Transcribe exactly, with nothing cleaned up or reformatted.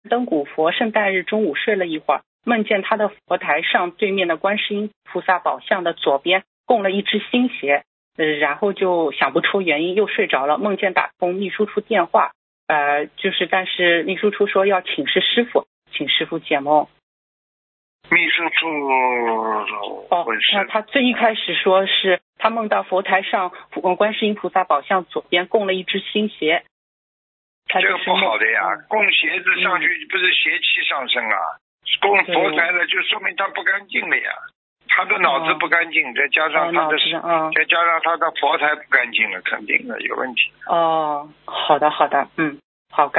登古佛圣诞日中午睡了一会儿，梦见他的佛台上对面的观世音菩萨宝像的左边供了一只新鞋，呃，然后就想不出原因又睡着了，梦见打通秘书处电话，呃，就是但是秘书处说要请示师傅，请师傅解梦。 秘书处哦，那他最一开始说是他梦到佛台上观世音菩萨宝像左边供了一只新鞋， 这个不好的呀， 嗯、 供鞋子上去不是邪气上升啊，供佛台的就说明他不干净了呀，他的脑子不干净，哦、再加上他的、哦、再加上他的佛台不干净了，肯定的有问题。 哦，好的好的，嗯，好。